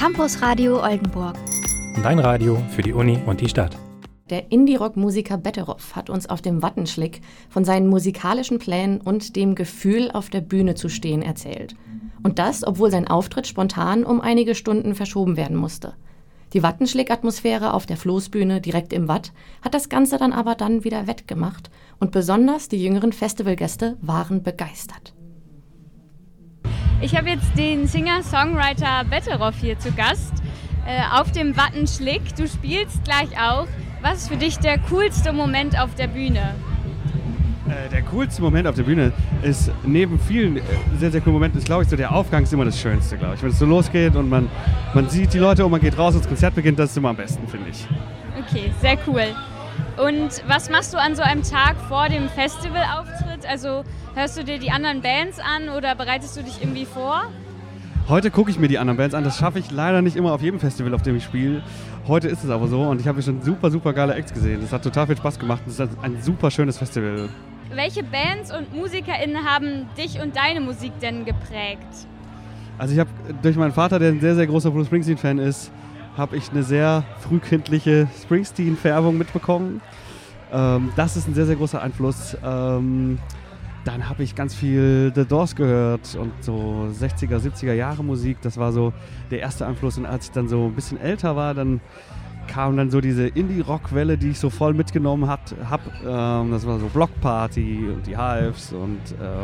Campus Radio Oldenburg. Dein Radio für die Uni und die Stadt. Der Indie-Rock-Musiker Betteroff hat uns auf dem Wattenschlick von seinen musikalischen Plänen und dem Gefühl, auf der Bühne zu stehen, erzählt. Und das, obwohl sein Auftritt spontan um einige Stunden verschoben werden musste. Die Wattenschlick-Atmosphäre auf der Floßbühne direkt im Watt hat das Ganze dann aber wieder wettgemacht. Und besonders die jüngeren Festivalgäste waren begeistert. Ich habe jetzt den Singer-Songwriter Betteroff hier zu Gast auf dem Wattenschlick. Du spielst gleich auch. Was ist für dich der coolste Moment auf der Bühne? Der coolste Moment auf der Bühne ist neben vielen sehr, sehr coolen Momenten, ist, glaube ich, so der Aufgang ist immer das Schönste, glaube ich. Wenn es so losgeht und man sieht die Leute und man geht raus und das Konzert beginnt, das ist immer am besten, finde ich. Okay, sehr cool. Und was machst du an so einem Tag vor dem Festivalauftritt? Also hörst du dir die anderen Bands an oder bereitest du dich irgendwie vor? Heute gucke ich mir die anderen Bands an. Das schaffe ich leider nicht immer auf jedem Festival, auf dem ich spiele. Heute ist es aber so und ich habe schon super, super geile Acts gesehen. Das hat total viel Spaß gemacht. Das ist ein super schönes Festival. Welche Bands und MusikerInnen haben dich und deine Musik denn geprägt? Also ich habe durch meinen Vater, der ein sehr, sehr großer Bruce Springsteen-Fan ist, habe ich eine sehr frühkindliche Springsteen-Färbung mitbekommen. Das ist ein sehr, sehr großer Einfluss. Dann habe ich ganz viel The Doors gehört und so 60er, 70er Jahre Musik. Das war so der erste Einfluss. Und als ich dann so ein bisschen älter war, dann kam dann so diese Indie-Rock-Welle, die ich so voll mitgenommen habe. Das war so Block Party und die Hives und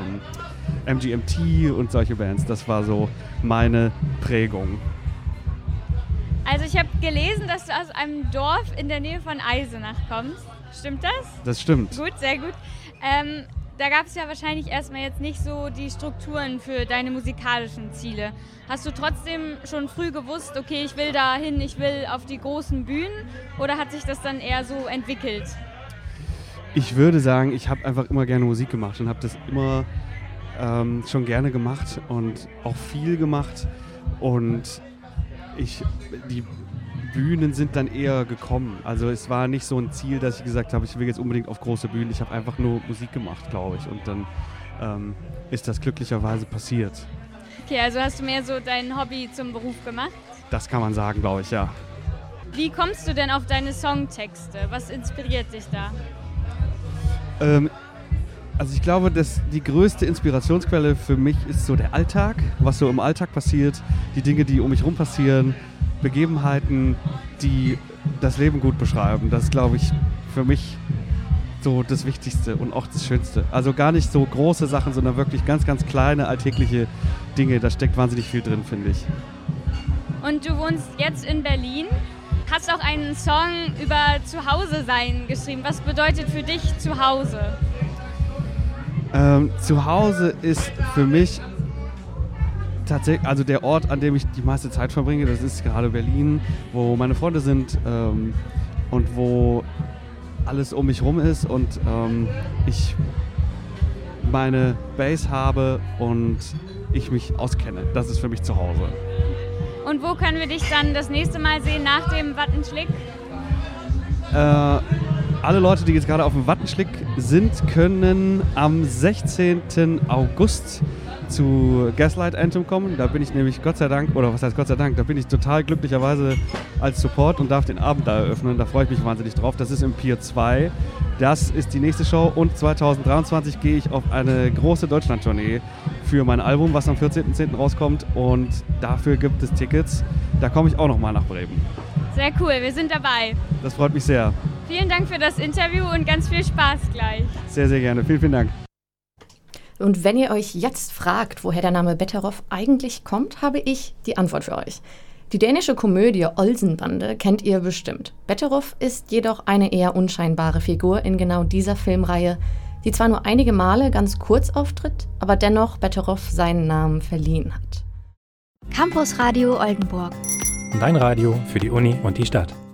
MGMT und solche Bands. Das war so meine Prägung. Also ich habe gelesen, dass du aus einem Dorf in der Nähe von Eisenach kommst. Stimmt das? Das stimmt. Gut, sehr gut. Da gab es ja wahrscheinlich erstmal jetzt nicht so die Strukturen für deine musikalischen Ziele. Hast du trotzdem schon früh gewusst, okay, ich will dahin, ich will auf die großen Bühnen? Oder hat sich das dann eher so entwickelt? Ich würde sagen, ich habe einfach immer gerne Musik gemacht und habe das immer schon gerne gemacht und auch viel gemacht. Und die Bühnen sind dann eher gekommen. Also es war nicht so ein Ziel, dass ich gesagt habe, ich will jetzt unbedingt auf große Bühnen. Ich habe einfach nur Musik gemacht, glaube ich. Und dann ist das glücklicherweise passiert. Okay, also hast du mehr so dein Hobby zum Beruf gemacht? Das kann man sagen, glaube ich, ja. Wie kommst du denn auf deine Songtexte? Was inspiriert dich da? Also ich glaube, dass die größte Inspirationsquelle für mich ist so der Alltag, was so im Alltag passiert, die Dinge, die um mich herum passieren, Begebenheiten, die das Leben gut beschreiben. Das ist, glaube ich, für mich so das Wichtigste und auch das Schönste. Also gar nicht so große Sachen, sondern wirklich ganz, ganz kleine, alltägliche Dinge. Da steckt wahnsinnig viel drin, finde ich. Und du wohnst jetzt in Berlin, hast auch einen Song über Zuhause-Sein geschrieben. Was bedeutet für dich Zuhause? Zuhause ist für mich tatsächlich, also der Ort, an dem ich die meiste Zeit verbringe, das ist gerade Berlin, wo meine Freunde sind und wo alles um mich rum ist und ich meine Base habe und ich mich auskenne. Das ist für mich zu Hause. Und wo können wir dich dann das nächste Mal sehen nach dem Wattenschlick? Alle Leute, die jetzt gerade auf dem Wattenschlick sind, können am 16. August zu Gaslight Anthem kommen. Da bin ich nämlich Gott sei Dank, oder was heißt Gott sei Dank, da bin ich total glücklicherweise als Support und darf den Abend da eröffnen. Da freue ich mich wahnsinnig drauf. Das ist im Pier 2. Das ist die nächste Show und 2023 gehe ich auf eine große Deutschland-Tournee für mein Album, was am 14.10. rauskommt und dafür gibt es Tickets. Da komme ich auch nochmal nach Bremen. Sehr cool, wir sind dabei. Das freut mich sehr. Vielen Dank für das Interview und ganz viel Spaß gleich. Sehr, sehr gerne. Vielen, vielen Dank. Und wenn ihr euch jetzt fragt, woher der Name Betteroff eigentlich kommt, habe ich die Antwort für euch. Die dänische Komödie Olsenbande kennt ihr bestimmt. Betteroff ist jedoch eine eher unscheinbare Figur in genau dieser Filmreihe, die zwar nur einige Male ganz kurz auftritt, aber dennoch Betteroff seinen Namen verliehen hat. Campus Radio Oldenburg. Dein Radio für die Uni und die Stadt.